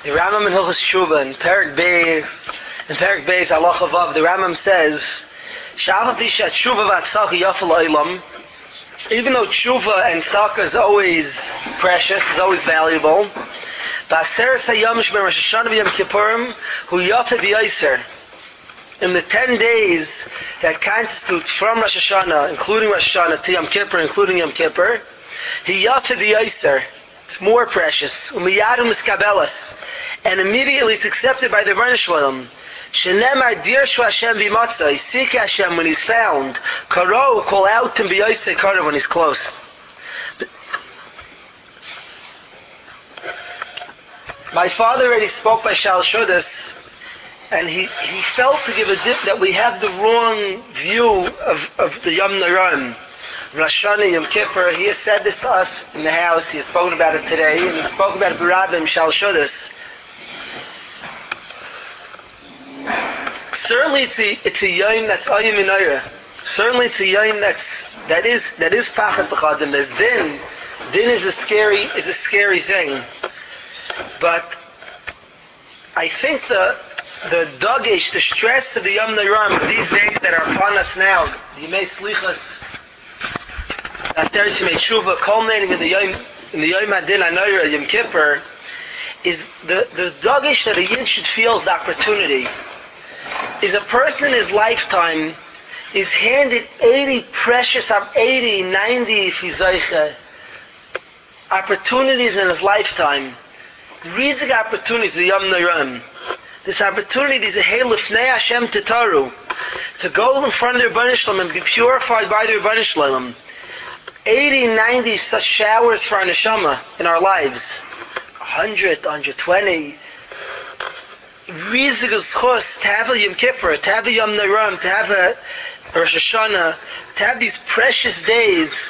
The Rambam in Hilchos Tshuva in Perek Beis, Halacha Vav, the Rambam says, "Sha'af Pishat Tshuva v'Atzaka Yafal Olam." Even though Tshuva and Tzaka is always precious, is always valuable, Ba'aseres Hayom Sh'ben Rosh Hashanah v'Yom Kippurim Hu Yafa B'Yoser. In the 10 days that constitute from Rosh Hashanah, including Rosh Hashanah, to Yom Kippur, including Yom Kippur, He Yafa B'Yoser. It's more precious. Umiyadum Miskabelas. And immediately it's accepted by the Rebbeinu Shalom. Shenemar Dirshu Hashem B'Matzah. Seek Hashem when he's found. Karo, call out him B'Yosei Karo when he's close. My father already spoke by Shal Shudas, and he felt to give a dip that we have the wrong view of the Yom Noraim. Rosh Hashanah, Yom Kippur, he has said this to us in the house, he has spoken about it today, and he spoke about it B'Rabim, Shal Shudas. Certainly it's a Yom that's Ayim Minayra. Certainly it's a Yom that is Pachat B'Chadim. There's Din. Din is a scary thing. But I think the Dagesh, the stress of the Yom Noraim, these days that are upon us now, the Yemei Slichas, after Yemei Tshuva, culminating in the Yom Hadin HaNorah, Yom Kippur, is the Dagesh that a Yid should feel is the opportunity. Is a person in his lifetime is handed 80 precious, 80, 90 if he's opportunities in his lifetime. Rizik opportunities, the Yom Noraim. This opportunity is a Lifnei Hashem Titaru, to go in front of the Rebbeinu Shalom and be purified by the Rebbeinu Shalom. 80, 90 such showers for our neshama in our lives. 100, 120. Rizik Zchus, to have a Yom Kippur, to have a Yom Noraim, to have a Rosh Hashanah, to have these precious days.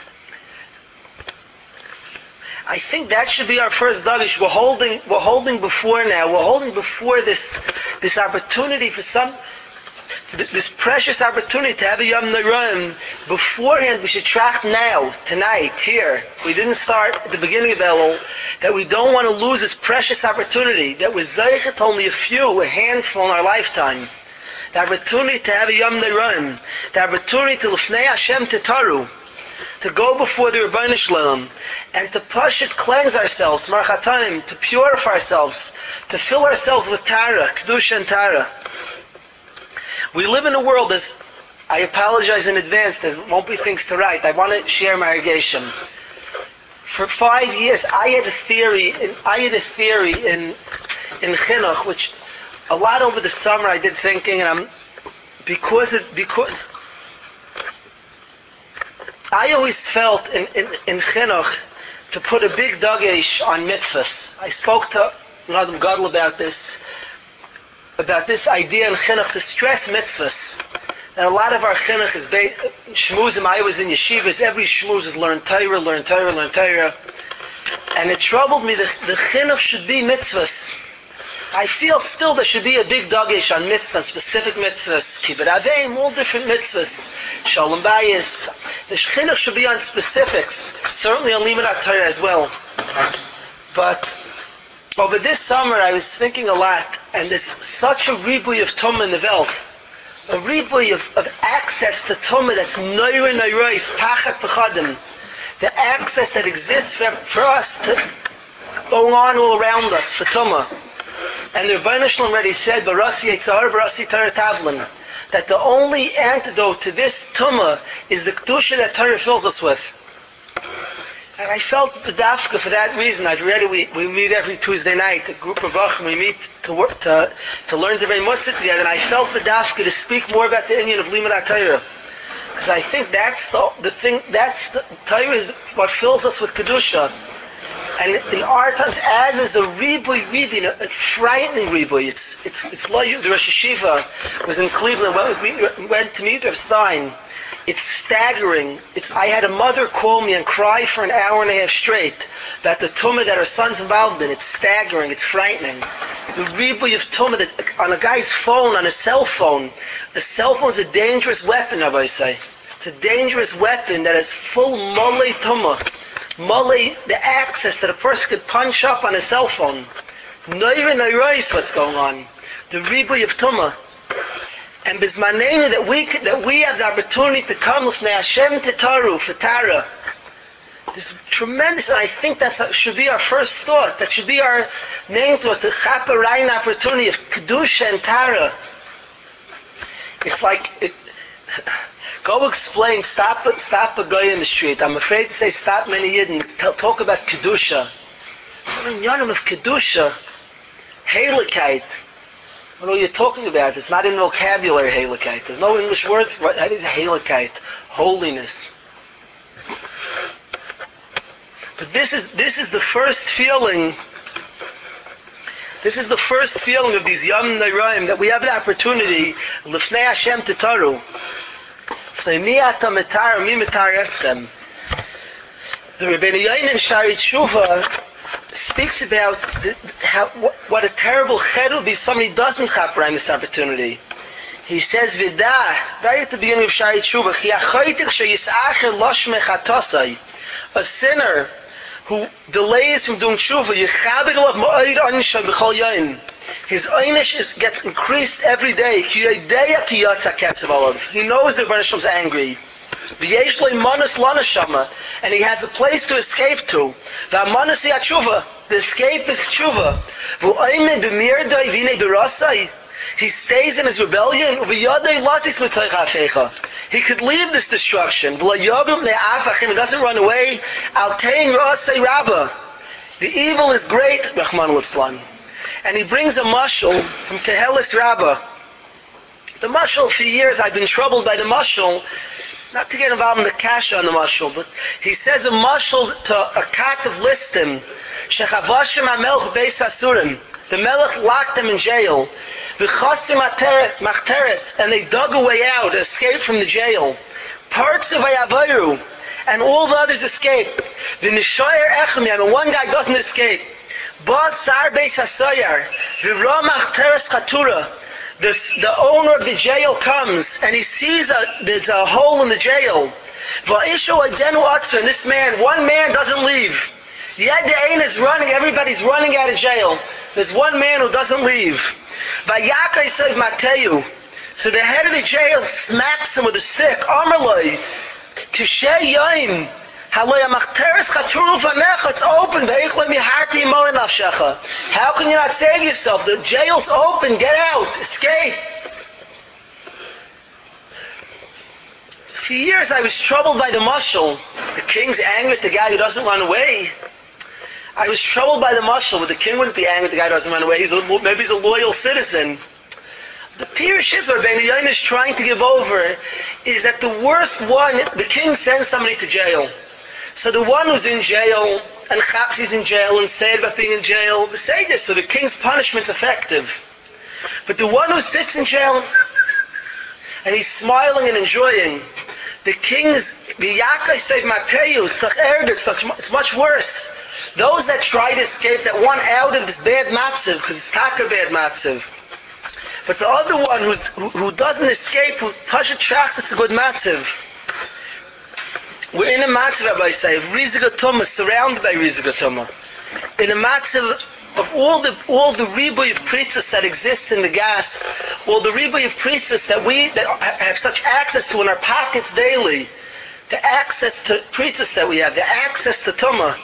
I think that should be our first dagish. We're holding before now. We're holding before this opportunity for this precious opportunity to have a Yom Noraim. Beforehand, we should track now, tonight, here. We didn't start at the beginning of Elul. That we don't want to lose this precious opportunity. That we're zeichet only a handful in our lifetime. The opportunity to have a Yom Noraim. The opportunity to Lifnei Hashem Titaru. To go before the Rebbeinu Shalom and to pashut cleanse ourselves, marchatayim, to purify ourselves, to fill ourselves with Tara, Kedusha and Tara. We live in a world, I apologize in advance, there won't be things to write. I want to share my irrigation. For 5 years, I had a theory in Chinuch, which a lot over the summer I did thinking, and because I always felt in Chinuch to put a big dagesh on mitzvahs. I spoke to Adam Gadol about this idea in Chinuch to stress mitzvahs. And a lot of our Chinuch is shmuzim. I was in yeshivas. Every shmuz is learn Torah. And it troubled me that the Chinuch should be mitzvahs. I feel still there should be a big dagesh on mitzvahs, specific mitzvahs, kibbut aveim, all different mitzvahs, shalom bayis. The chinuch should be on specifics, certainly on limud Torah as well. But over this summer I was thinking a lot, and there's such a ribui of tumah in the Welt, a ribui of access to tumah that's noyrois, pachat b'chadim, the access that exists for us to go on all around us for tumah. And the Rebbeinu Shalom already said, Barasi Yitzhar, Barasi Torah Tavlin, that the only antidote to this tumah is the Kedusha that Torah fills us with. And I felt the dafka for that reason. We meet every Tuesday night, a group of Achim, we meet to learn the Divrei Mussar together, and I felt the dafka to speak more about the Indian of Limud Torah. Because I think that's the thing, Torah is what fills us with Kedusha. And in our times, as is a ribui, a frightening ribui. It's like the Rosh Hashiva was in Cleveland, went to meet Rav Stein. It's staggering. I had a mother call me and cry for an hour and a half straight about the tumah that her son's involved in. It's staggering. It's frightening. The ribui of tumah that on a guy's phone, on a cell phone. A cell phone is a dangerous weapon, Rabbi say. It's a dangerous weapon that has full molei tumah. The access that a person could punch up on a cell phone. Noira Noirais, what's going on? The Ribuy of Tumah. And Bismanenu, that we have the opportunity to come with Hashem Tetaru, for Tara. This tremendous, and I think that should be our first thought. That should be our main thought, the Chapa Ryan opportunity of Kedusha and Tara. It's like, go explain, stop a guy in the street. I'm afraid to say stop many Yidden, talk about Kedusha. I mean, Yonim of Kedusha, Heiligkeit. What are you talking about? It's not in vocabulary, Heiligkeit. There's no English word for it. That is Heiligkeit, holiness. But this is the first feeling. This is the first feeling of these Yom Noraim, that we have the opportunity, Lifnei Hashem Tetaru. Lifnei mi ata metar, mi metar eschem. The Rebbeinu Yochanan Shari Tshuva speaks about what a terrible ched would be if somebody doesn't chap around this opportunity. He says, Vidah, right at the beginning of Shari Tshuva, Chi achoytik sheyis'acher losh mechatosai. A sinner who delays from doing tshuva, yechabed alav ma'od anisha b'chol yain. His einish gets increased every day. Ki yodeya ki yatsa ketzav alav. He knows that Rebbeinu Shalom's angry. V'yesh lo imanas lanashama, and he has a place to escape to. V'amanas hi tshuva. The escape is tshuva. V'oimed b'mirdai v'nei b'rasai. He stays in his rebellion. V'yadei latzis l'toich ha'afecha. He could leave this destruction. He doesn't run away. The evil is great, Rahman al-Islam. And he brings a mashal from Tehelis Rabbah. The mashal, for years I've been troubled by the mashal, not to get involved in the kasha on the mashal, but he says a mashal to a cat of Listim. Shechavashim HaMelech Beis Asurim. The Melech locked them in jail. V'chasim machteres, and they dug a way out, escaped from the jail. Parts of Ayavayu, and all the others escaped. V'nishoyer echemyam, and one guy doesn't escape. Ba sar beis hasoyar, v'ra machteres chatura. The owner of the jail comes, and he sees there's a hole in the jail. V'isho adenu atzver, and this man, one man doesn't leave. Yet the ain is running, everybody's running out of jail. There's one man who doesn't leave. Vayakai said Mateyu. So the head of the jail smacks him with a stick. Amarloi, Kishay Yaim, Haloy Amachteres Chaturu Vanecha, it's open. Veichloi Miharti Imolin Afshecha. How can you not save yourself? The jail's open, get out, escape. So for years I was troubled by the mashal. The king's angry at the guy who doesn't run away. I was troubled by the mashal, but the king wouldn't be angry at the guy who doesn't run away. Maybe he's a loyal citizen. The pirush is what Rebbeinu Yochanan is trying to give over is that the worst one, the king sends somebody to jail. So the one who's in jail, and Chapsi's in jail, and sad about being in jail, say this, so the king's punishment's effective. But the one who sits in jail, and he's smiling and enjoying, the king's, it's much worse. Those that try to escape, that want out of this bad matziv, because it's taka bad matziv. But the other one who doesn't escape, who pasha tracks, it's a good matziv. We're in a matziv, Rabbi say, of Riziga Tumah, surrounded by Riziga Tumah. In a matziv of all the ribuy of priestess that exists in the gas, all the ribuy of priestess that have such access to in our pockets daily, the access to priestess that we have, the access to Tumah.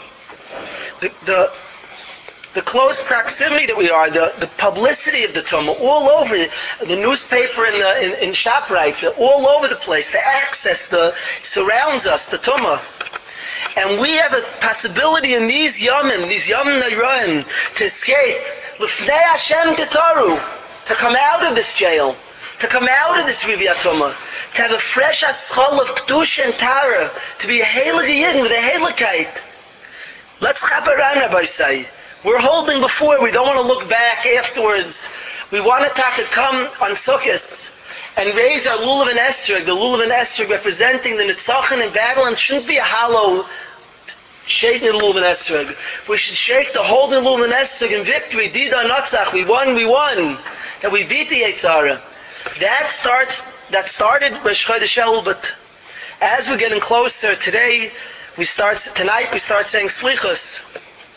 The close proximity that we are, the publicity of the Tumah, all over the newspaper in ShopRite, all over the place, the access, surrounds us, the Tumah. And we have a possibility in these Yomim Noraim, to escape, L'fnei Hashem Tetaru, to come out of this jail, to come out of this Riviyat Tumah, to have a fresh aschol of Kedusha and Tara, to be a Heilig Yidden with a Heiligkeit. Let's chaper around, Rabbi say. We're holding before, we don't want to look back afterwards. We want to come on Sukkot and raise our Lulav and Esrog, the Lulav and Esrog representing the Nitzachon in battle, and shouldn't be a hollow shaking the Lulav and Esrog. We should shake the holding Lulav and Esrog in victory. Dida Natzach, we won, that we beat the Yetzirah. That started Rosh Chodesh Elul, but as we're getting closer, tonight we start saying Slichus.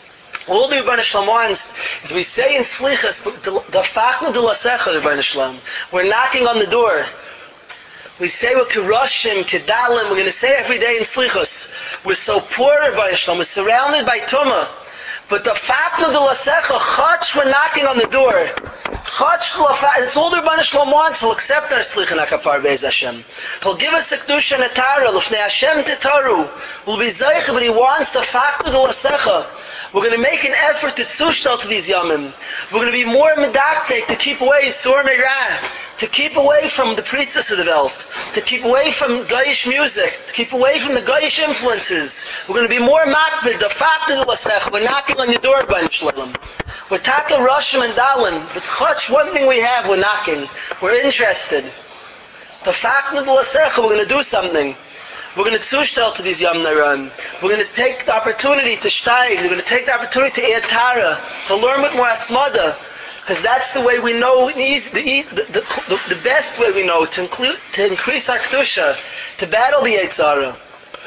All the Rebbeinu Shalom wants is we say in Slichas, the Fachma de Lasecha, Rebbeinu Shalom. We're knocking on the door. We say we're Keroshim, Kedalim, we're going to say every day in Slichas. We're so poor, Rebbeinu Shalom, we're surrounded by Tumah. But the Fachma de Lasecha, Chach, we're knocking on the door. Chach, it's all the Rebbeinu Shalom wants. He'll accept our Slicha and HaKapar Be'ez Hashem. He'll give us a Kedusha and a Tara, L'fnei Hashem Tetaru. We'll be Zayich, but he wants the Fachma de Lasecha. We're going to make an effort to tzushtal to these yamim. We're going to be more medaktek to keep away Sur Meirah, to keep away from the preachers of the Welt, to keep away from Goyish music, to keep away from the Goyish influences. We're going to be more makbid, the Fachma de Lasecha. We're knocking on your door, B'nai Shalom. We're taking Roshim and Dalim, but Chutz, one thing we have, we're knocking. We're interested. The Fachma de Lasecha, we're going to do something. We're going to tzushtel to these Yom Naran. We're going to take the opportunity to steig. We're going to take the opportunity to add Tara, to learn with more Asmada. Because that's the way we know, the best way we know to increase our Kedusha, to battle the Yetzer Hara.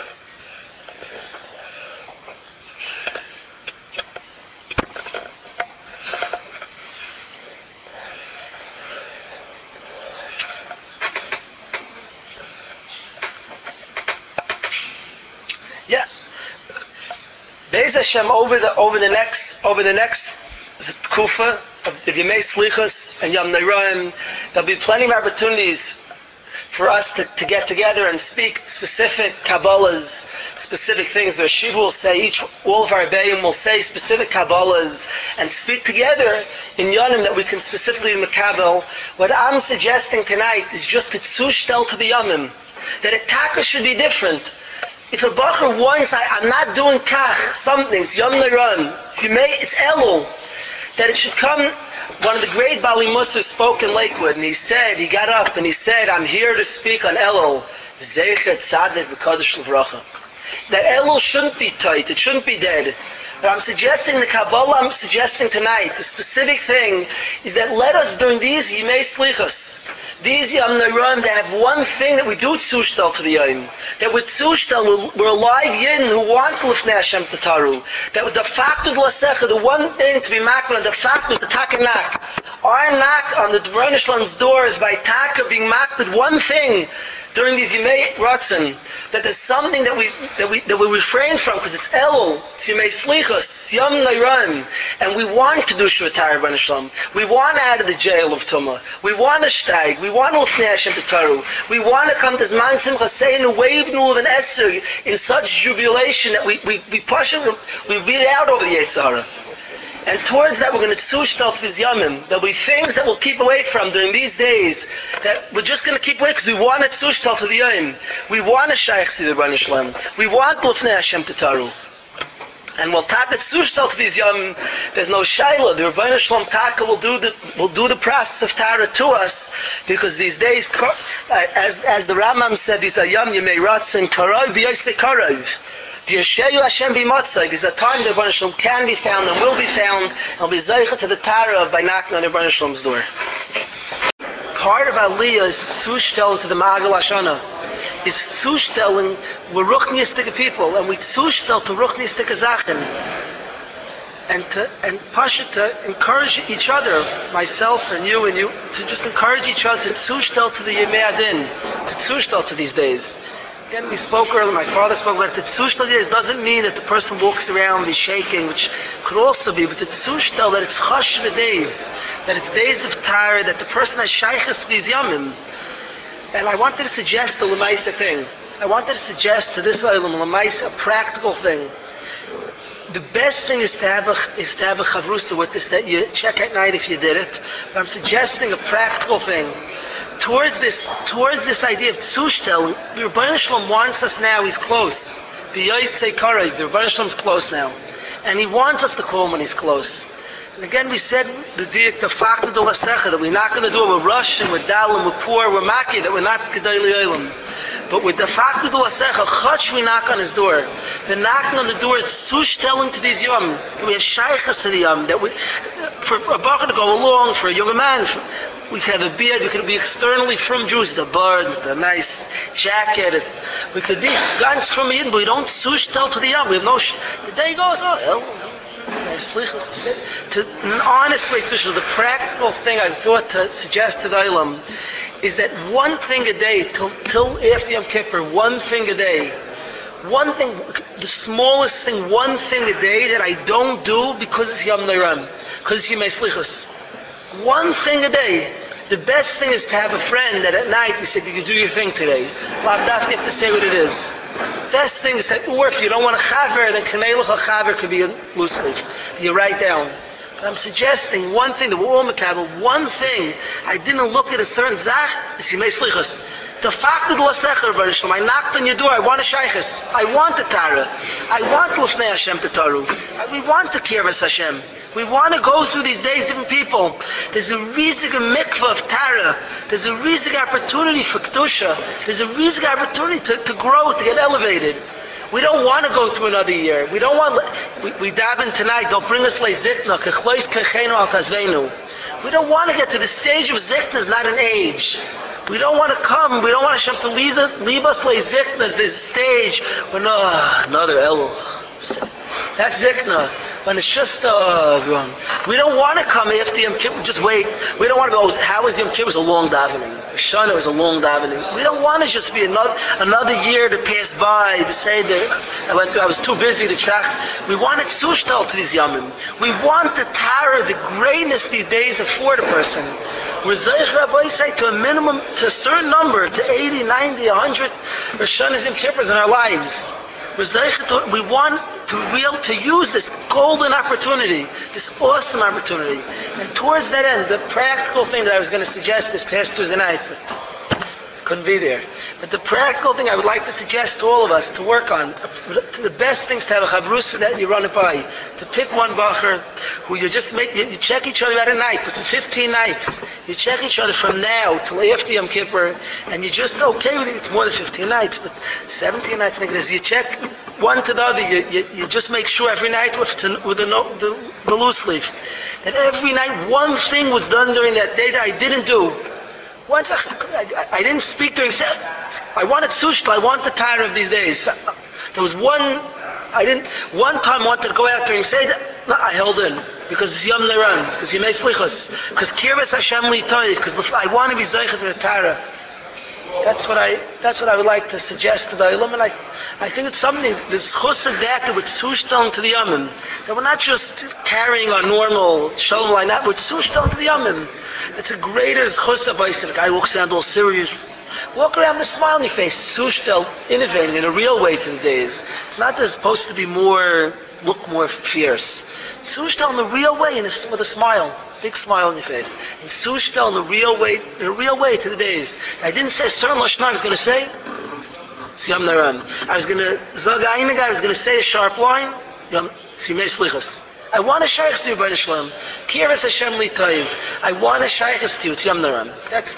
Yeah. Be'ez Hashem over the next Kufa of Yemei Slichas and Yom Neroim, there'll be plenty of opportunities for us to get together and speak specific Kabbalahs, specific things. The Yeshiva will say, all of our Rebbeim will say specific Kabbalahs and speak together in Yonim that we can specifically Mekabel. What I'm suggesting tonight is just to tzushtel to the Yomim, that a taka should be different. If a bacher wants, I'm not doing kach, something, it's Yom Neroim, it's Elul, that it should come. One of the great Bali Musar spoke in Lakewood, and he got up and he said, I'm here to speak on Elul, Zeichet Tzaddik B'Kodesh L'Vracha. That Elul shouldn't be tight, it shouldn't be dead. But I'm suggesting, the Kabbalah I'm suggesting tonight, the specific thing is that let us, during these Yemei Slichas, these Yom Neroim, they have one thing that we do tzushtel to the Yom. That we're tzushtel, we're alive Yidden who want L'fnei Hashem Tataru. That with the Fachma de Lasecha, the one thing to be makbid, the Fachma, the taka knock. Our knock on the Rebbeinu Shalom's doors by taka being makbid, one thing during these Yemei Ratzon, that there's something that we refrain from because it's Elul, it's Yemei Slichos, it's Yom Neroim, and we want Kedusha V'Tara Rebbeinu Shalom. We want out of the jail of Tumah. We want to steig. We want L'fnei Hashem Tataru. We want to come to Zman Simcha Seinu, wave Nulav and Esser in such jubilation that we push it, we beat it out over the Yetzer Hara. And towards that, we're going to tzushtel to these yamim. There'll be things that we'll keep away from during these days that we're just going to keep away because we want to tzushtel to the yamim. We want to shaykh to the Rebbeinu Shalom. We want L'fnei Hashem Tataru. And we'll taka tzushtel to these yamim. There's no shayla. The Rebbeinu Shalom taka will do the process of Tara to us because these days, as the Rambam said, these are yam yemei ratzon karov v'yosei karov. Yeshayu Hashem b'motzai. There's a time that Rebbeinu Shalom can be found and will be found. He'll be zeicha to the Tara by knocking on Rebbeinu Shalom's door. Part of Aliyah is tzushtel to the Ma'agal Hashana. Is tzushtelling, we're ruchnistic people, and we tzushtel to ruchnistic zachen. And Pasha to encourage each other, myself and you, to just encourage each other to tzushtel to the Yemei Adin, to tzushtel to these days. Again, we spoke earlier, my father spoke about it. The tzushtel days doesn't mean that the person walks around and he's shaking, which could also be, but the tzushtel, that it's chashva days, that it's days of Tara, that the person has shaykhs to these yamim. And I wanted to suggest a lemaisa thing. I wanted to suggest to this olam lemaisa a practical thing. The best thing is to have a chavrusa with this, that you check at night if you did it. But I'm suggesting a practical thing. Towards this idea of tzushtel, the Rebbeinu Shalom wants us now, he's close. The Rebbeinu Shalom's close now. And he wants us to call him when he's close. And again we said the Fachma de Lasecha, that we're not going to do it, we're Russian, we're Dalim, we're poor, we're Maki, that we're not Kedai L'Olam. But with the Fachma de Lasecha, Chach, we knock on his door. The knocking on the door is tzushtelling to these Yom. We have shaykhs to the Yom, that for a bacher to go along, for a young man, we could have a beard, we could be externally from Jews, the bird, the nice jacket, we could be ganz from Yidden, but we don't tzushtel to the Yom. We have no, the day goes, slichus, in an honest way, the practical thing I thought to suggest to the Olam is that one thing a day, till after Yom Kippur, one thing a day, one thing, the smallest thing, one thing a day that I don't do because it's Yom Neiram, because it's Yemei Slichus. One thing a day. The best thing is to have a friend that at night you say, did you do your thing today? Lavdafni, you have to say what it is. Best thing is that, or if you don't want a chaver, then kaneiluch a chaver could be a loose leaf. You write down. But I'm suggesting one thing, that we're all makabel, one thing, I didn't look at a certain zach, it's Yemei Slichus. The fact that I knocked on your door, I want a shaykhis, I want a tara, I want Lufnei Hashem to taru, we want to kirvas Hashem. We want to go through these days, different people. There's a rizik mikvah of tara. There's a rizik opportunity for kedusha. There's a rizik opportunity to grow, to get elevated. We don't want to go through another year. We don't want. We daven tonight. Don't bring us leizikna. Kechlois kechenu al kazvenu. We don't want to get to the stage of zikna. Is not an age. We don't want to come. We don't want Hashem to leave us leiziknas. There's a stage when another elul. That's zikna. When it's just we don't want to come after Yom Kippur. Just wait. We don't want to go. How was Yom Kippur? It was a long davening. Shana was a long davening. We don't want to just be another year to pass by. To say that I was too busy to track. We want it sushtal to these yamim. We want the tara, the greatness these days afford a person. We're Zayich Rabbi say to a minimum, to a certain number, to 80, 90, 100 Rishonos Yom Kippurs in our lives. We want to use this golden opportunity, this awesome opportunity. And towards that end, the practical thing that I was going to suggest this past Tuesday night, but couldn't be there. But the practical thing I would like to suggest to all of us to work on, the best things to have a chavrusa that you run it by, to pick one bacher who you just you check each other at a night, but for 15 nights, you check each other from now till after Yom Kippur, and you're just okay with it. It's more than 15 nights, but 17 nights, you check one to the other, you just make sure every night with the loose leaf, that every night one thing was done during that day that I didn't do. Once I didn't speak during I wanted sushta, I want the tire of these days. There was one time I wanted to go out during Seder, no, I held in, because it's Yom Neiran, because Yemei Slichos, because Kirvas Hashem li toy, because I want to be Zeicha to the Tara. That's what I would like to suggest to the Olam, and I think it's something, this chus of that with sushtal to the Yomim, that we're not just carrying our normal shalom line out, we're sushtal to the Yomim. It's a greater chus of Isaac. The guy walks around all serious. Walk around with a smile on your face. Sushtal, innovating in a real way to the days. It's not that it's supposed to be look more fierce. Sushtal in the real way, with a smile. Big smile on your face. And sushtal in a real way to the days. I didn't say a certain lashon. I was going to say, Siyam Naram. I was going to zag einiga. I was going to say a sharp line. Simei Slichas. I want a shaykhs to you by the shalom. Kirvas Hashem li toiv. I want a shaykhs to you. It's Yom Naram. That's